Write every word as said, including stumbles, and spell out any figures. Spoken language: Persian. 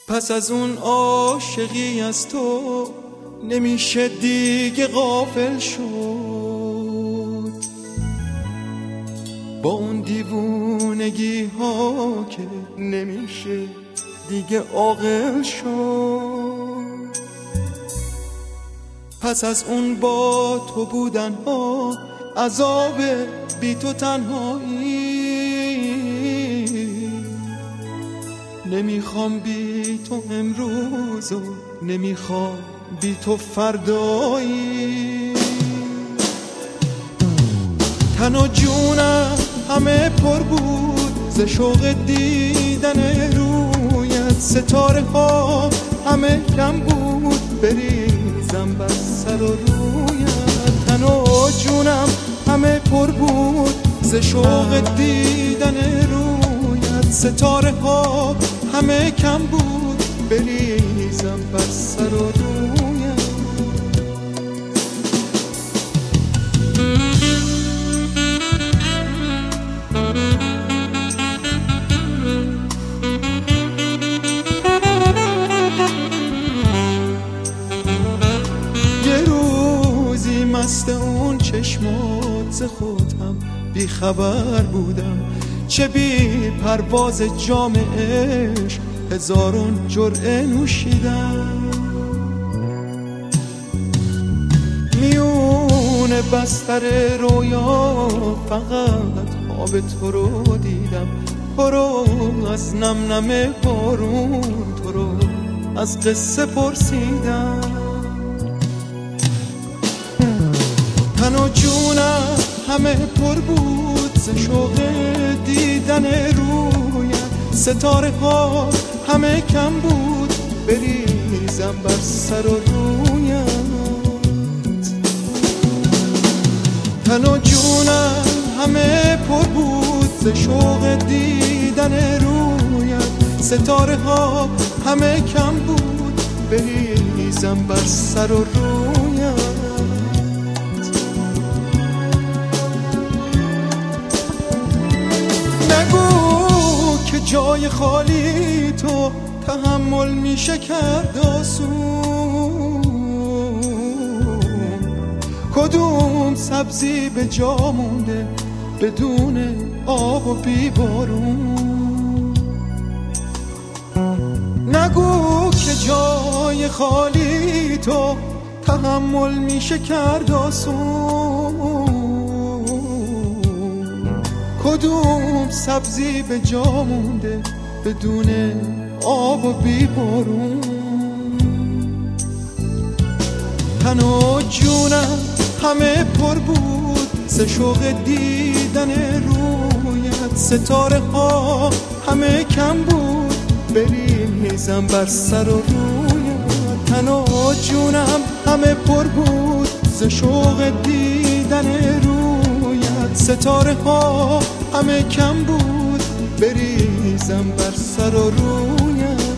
پس از اون عاشقی از تو نمیشه دیگه غافل شد، با اون دیوونگی ها که نمیشه دیگه عاقل شد. پس از اون با تو بودن ها عذاب بی تو تنهایی، نمیخوام بی تو امروز و نمیخوام بی تو فردایی. تن و جونم همه پر بود ز شوق دیدن رویت، ستاره ها همه کم بود بریزم بر سر و رویت. تن و جونم همه پر بود ز شوق دیدن رویت، ستاره ها همه کم بود بریزم بر سر و رویت. یه روزی مست اون چشمات ز خودم بی خبر بودم، چه بی پرواز جام عشق هزارون جرعه نوشیدم. میون بستر رویا فقط خواب تو رو دیدم، تو رو از نم نم بارون، تو رو از قصه پرسیدم. تن و جونم همه پر بود ز شوق دیدن رویت، ستاره ها همه کم بود بریزم بر سر و رویت. تن و جونم همه پر بود ز شوق دیدن رویت، ستاره ها همه کم بود بریزم بر سر و رویت. نگو که جای خالی تو تحمل میشه کرد آسون، کدوم سبزی به جا مونده بدون آب و بی بارون. نگو که جای خالی تو تحمل میشه کرد آسون، کدوم سبزی به جا مونده بدون آب و بی بارون. تن و جونم همه پر بود ز شوق دیدن رویت، ستاره ها همه کم بود بریزم بر سر و رویت. تن و جونم همه پر بود ز شوق دیدن رویت، ستاره ها همه کم بود بریزم بر سر و رویت.